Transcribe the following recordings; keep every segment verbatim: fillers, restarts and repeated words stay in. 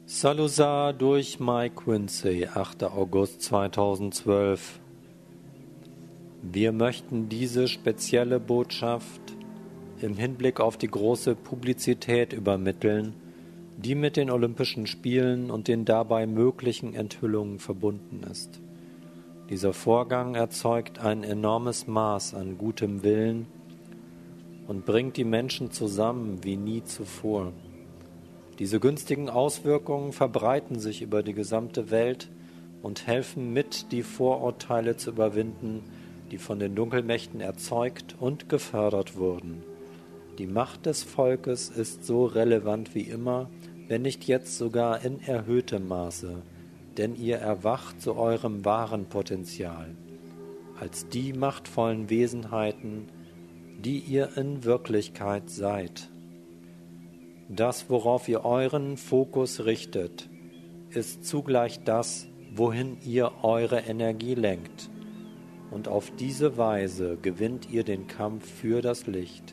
Saluzar durch Mike Quincy, achter August zweitausendzwölf. Wir möchten diese spezielle Botschaft im Hinblick auf die große Publizität übermitteln, die mit den Olympischen Spielen und den dabei möglichen Enthüllungen verbunden ist. Dieser Vorgang erzeugt ein enormes Maß an gutem Willen und bringt die Menschen zusammen wie nie zuvor. Diese günstigen Auswirkungen verbreiten sich über die gesamte Welt und helfen mit, die Vorurteile zu überwinden, die von den Dunkelmächten erzeugt und gefördert wurden. Die Macht des Volkes ist so relevant wie immer, wenn nicht jetzt sogar in erhöhtem Maße, denn ihr erwacht zu eurem wahren Potenzial, als die machtvollen Wesenheiten, die ihr in Wirklichkeit seid. Das, worauf ihr euren Fokus richtet, ist zugleich das, wohin ihr eure Energie lenkt. Und auf diese Weise gewinnt ihr den Kampf für das Licht.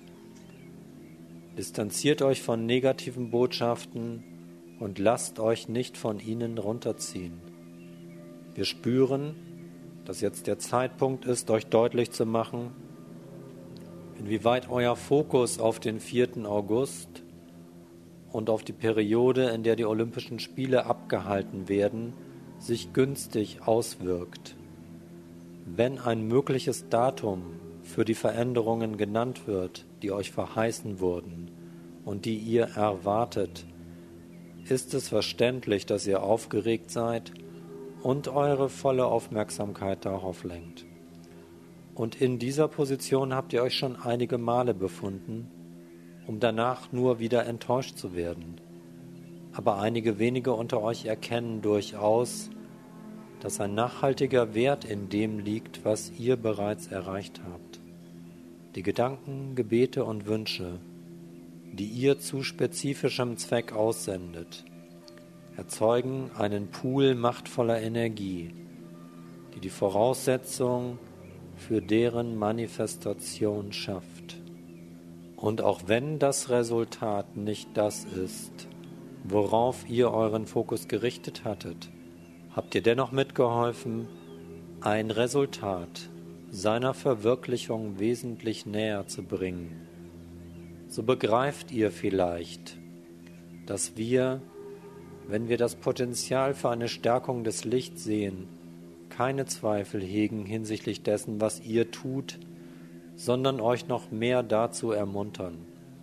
Distanziert euch von negativen Botschaften und lasst euch nicht von ihnen runterziehen. Wir spüren, dass jetzt der Zeitpunkt ist, euch deutlich zu machen, inwieweit euer Fokus auf den vierten August und auf die Periode, in der die Olympischen Spiele abgehalten werden, sich günstig auswirkt. Wenn ein mögliches Datum für die Veränderungen genannt wird, die euch verheißen wurden und die ihr erwartet, ist es verständlich, dass ihr aufgeregt seid und eure volle Aufmerksamkeit darauf lenkt. Und in dieser Position habt ihr euch schon einige Male befunden, um danach nur wieder enttäuscht zu werden. Aber einige wenige unter euch erkennen durchaus, dass ein nachhaltiger Wert in dem liegt, was ihr bereits erreicht habt. Die Gedanken, Gebete und Wünsche, die ihr zu spezifischem Zweck aussendet, erzeugen einen Pool machtvoller Energie, die die Voraussetzung für deren Manifestation schafft. Und auch wenn das Resultat nicht das ist, worauf ihr euren Fokus gerichtet hattet, habt ihr dennoch mitgeholfen, ein Resultat seiner Verwirklichung wesentlich näher zu bringen. So begreift ihr vielleicht, dass wir, wenn wir das Potenzial für eine Stärkung des Lichts sehen, keine Zweifel hegen hinsichtlich dessen, was ihr tut, sondern euch noch mehr dazu ermuntern.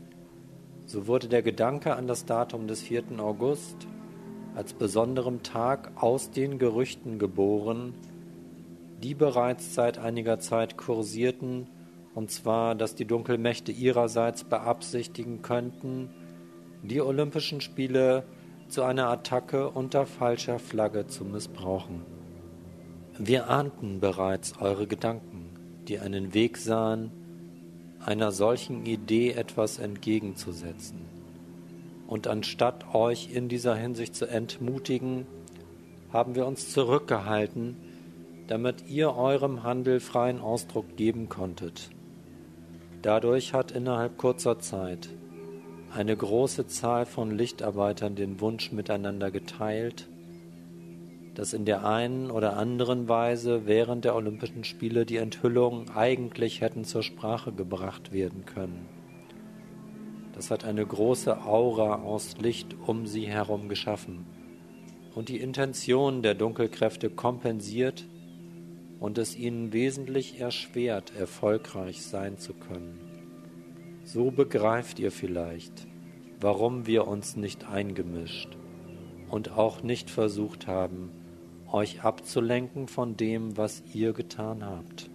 So wurde der Gedanke an das Datum des vierten August als besonderem Tag aus den Gerüchten geboren, die bereits seit einiger Zeit kursierten, und zwar, dass die Dunkelmächte ihrerseits beabsichtigen könnten, die Olympischen Spiele zu einer Attacke unter falscher Flagge zu missbrauchen. Wir ahnten bereits eure Gedanken, die einen Weg sahen, einer solchen Idee etwas entgegenzusetzen. Und anstatt euch in dieser Hinsicht zu entmutigen, haben wir uns zurückgehalten, damit ihr eurem Handel freien Ausdruck geben konntet. Dadurch hat innerhalb kurzer Zeit eine große Zahl von Lichtarbeitern den Wunsch miteinander geteilt, dass in der einen oder anderen Weise während der Olympischen Spiele die Enthüllungen eigentlich hätten zur Sprache gebracht werden können. Das hat eine große Aura aus Licht um sie herum geschaffen und die Intention der Dunkelkräfte kompensiert und es ihnen wesentlich erschwert, erfolgreich sein zu können. So begreift ihr vielleicht, warum wir uns nicht eingemischt und auch nicht versucht haben, euch abzulenken von dem, was ihr getan habt.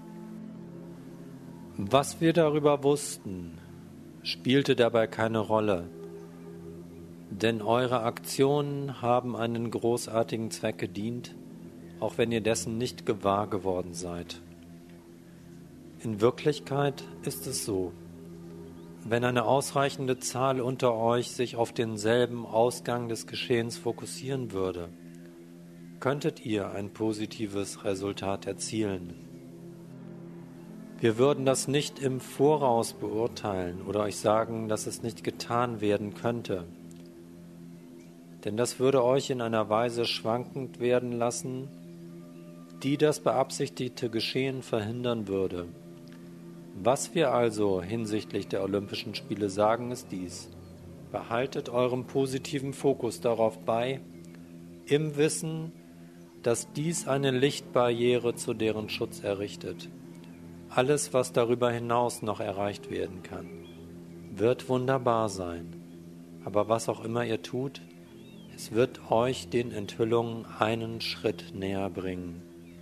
Was wir darüber wussten, spielte dabei keine Rolle, denn eure Aktionen haben einen großartigen Zweck gedient, auch wenn ihr dessen nicht gewahr geworden seid. In Wirklichkeit ist es so, wenn eine ausreichende Zahl unter euch sich auf denselben Ausgang des Geschehens fokussieren würde, könntet ihr ein positives Resultat erzielen. Wir würden das nicht im Voraus beurteilen oder euch sagen, dass es nicht getan werden könnte. denn das würde euch in einer Weise schwankend werden lassen, die das beabsichtigte Geschehen verhindern würde. Was wir also hinsichtlich der Olympischen Spiele sagen, ist dies: Behaltet eurem positiven Fokus darauf bei, im Wissen, dass dies eine Lichtbarriere zu deren Schutz errichtet. Alles, was darüber hinaus noch erreicht werden kann, wird wunderbar sein. Aber was auch immer ihr tut, es wird euch den Enthüllungen einen Schritt näher bringen.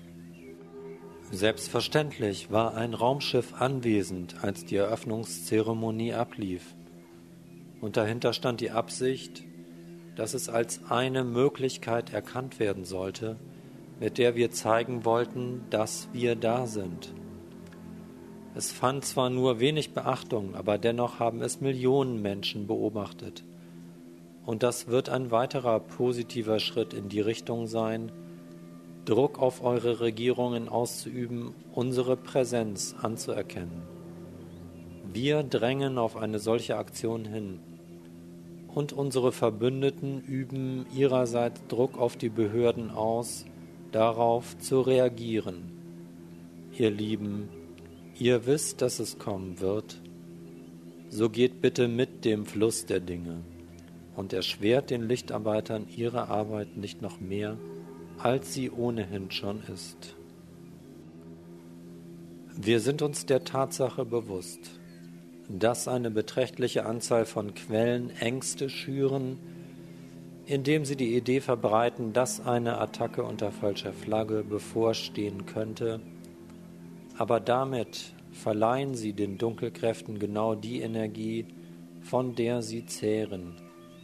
Selbstverständlich war ein Raumschiff anwesend, als die Eröffnungszeremonie ablief. Und dahinter stand die Absicht, dass es als eine Möglichkeit erkannt werden sollte, mit der wir zeigen wollten, dass wir da sind. Es fand zwar nur wenig Beachtung, aber dennoch haben es Millionen Menschen beobachtet. Und das wird ein weiterer positiver Schritt in die Richtung sein, Druck auf eure Regierungen auszuüben, unsere Präsenz anzuerkennen. Wir drängen auf eine solche Aktion hin. Und unsere Verbündeten üben ihrerseits Druck auf die Behörden aus, darauf zu reagieren. Ihr Lieben, ihr wisst, dass es kommen wird. So geht bitte mit dem Fluss der Dinge und erschwert den Lichtarbeitern ihre Arbeit nicht noch mehr, als sie ohnehin schon ist. Wir sind uns der Tatsache bewusst, dass eine beträchtliche Anzahl von Quellen Ängste schüren, indem sie die Idee verbreiten, dass eine Attacke unter falscher Flagge bevorstehen könnte, aber damit verleihen sie den Dunkelkräften genau die Energie, von der sie zehren.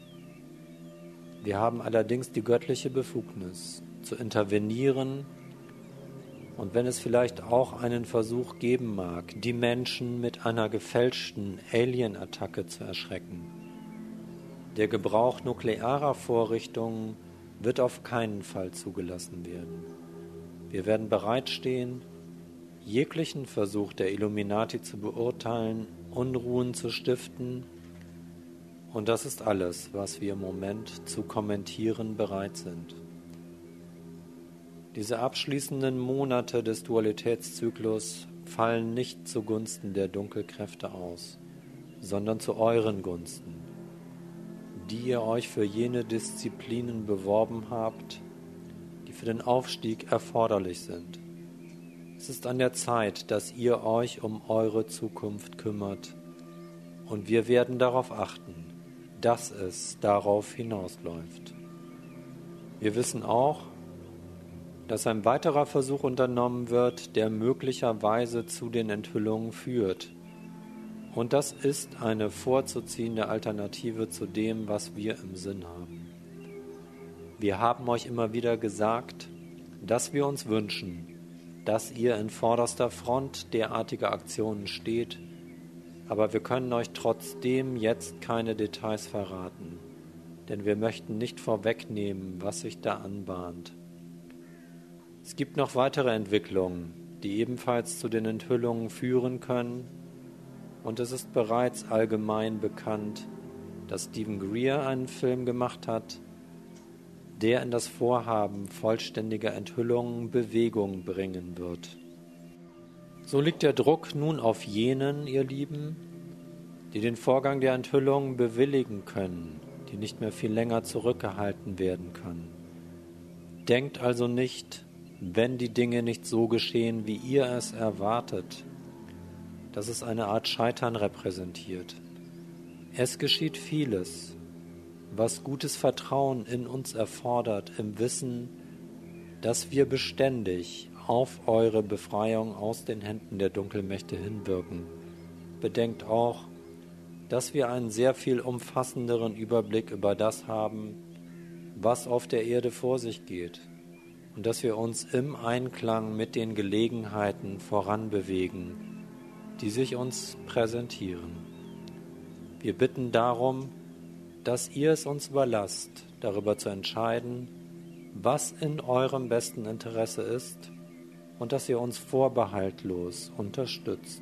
Wir haben allerdings die göttliche Befugnis, zu intervenieren, und wenn es vielleicht auch einen Versuch geben mag, die Menschen mit einer gefälschten Alien-Attacke zu erschrecken. Der Gebrauch nuklearer Vorrichtungen wird auf keinen Fall zugelassen werden. Wir werden bereitstehen, jeglichen Versuch der Illuminati zu beurteilen, Unruhen zu stiften, und das ist alles, was wir im Moment zu kommentieren bereit sind. Diese abschließenden Monate des Dualitätszyklus fallen nicht zugunsten der Dunkelkräfte aus, sondern zu euren Gunsten, die ihr euch für jene Disziplinen beworben habt, die für den Aufstieg erforderlich sind. Es ist an der Zeit, dass ihr euch um eure Zukunft kümmert, und wir werden darauf achten, dass es darauf hinausläuft. Wir wissen auch, dass ein weiterer Versuch unternommen wird, der möglicherweise zu den Enthüllungen führt. Und das ist eine vorzuziehende Alternative zu dem, was wir im Sinn haben. Wir haben euch immer wieder gesagt, dass wir uns wünschen, dass ihr in vorderster Front derartiger Aktionen steht, aber wir können euch trotzdem jetzt keine Details verraten, denn wir möchten nicht vorwegnehmen, was sich da anbahnt. Es gibt noch weitere Entwicklungen, die ebenfalls zu den Enthüllungen führen können, und es ist bereits allgemein bekannt, dass Stephen Greer einen Film gemacht hat, der in das Vorhaben vollständiger Enthüllungen Bewegung bringen wird. So liegt der Druck nun auf jenen, ihr Lieben, die den Vorgang der Enthüllungen bewilligen können, die nicht mehr viel länger zurückgehalten werden kann. Denkt also nicht, wenn die Dinge nicht so geschehen, wie ihr es erwartet, dass es eine Art Scheitern repräsentiert. Es geschieht vieles, was gutes Vertrauen in uns erfordert, im Wissen, dass wir beständig auf eure Befreiung aus den Händen der Dunkelmächte hinwirken. Bedenkt auch, dass wir einen sehr viel umfassenderen Überblick über das haben, was auf der Erde vor sich geht, und dass wir uns im Einklang mit den Gelegenheiten voranbewegen, die sich uns präsentieren. Wir bitten darum, dass ihr es uns überlasst, darüber zu entscheiden, was in eurem besten Interesse ist, und dass ihr uns vorbehaltlos unterstützt.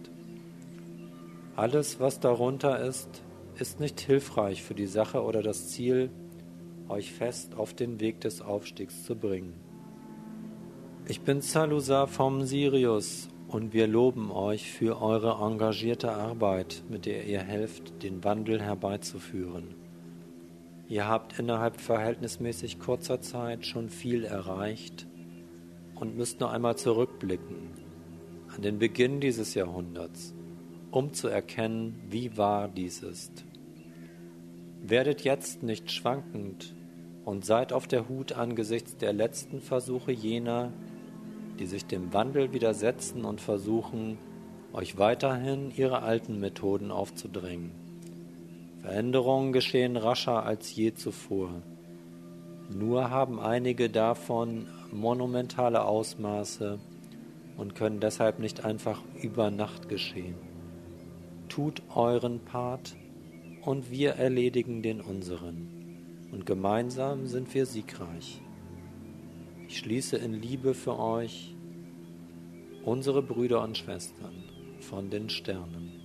Alles, was darunter ist, ist nicht hilfreich für die Sache oder das Ziel, euch fest auf den Weg des Aufstiegs zu bringen. Ich bin Salusa vom Sirius und wir loben euch für eure engagierte Arbeit, mit der ihr helft, den Wandel herbeizuführen. Ihr habt innerhalb verhältnismäßig kurzer Zeit schon viel erreicht und müsst nur einmal zurückblicken an den Beginn dieses Jahrhunderts, um zu erkennen, wie wahr dies ist. Werdet jetzt nicht schwankend und seid auf der Hut angesichts der letzten Versuche jener, die sich dem Wandel widersetzen und versuchen, euch weiterhin ihre alten Methoden aufzudrängen. Veränderungen geschehen rascher als je zuvor. Nur haben einige davon monumentale Ausmaße und können deshalb nicht einfach über Nacht geschehen. Tut euren Part und wir erledigen den unseren. Und gemeinsam sind wir siegreich. Ich schließe in Liebe für euch, unsere Brüder und Schwestern von den Sternen.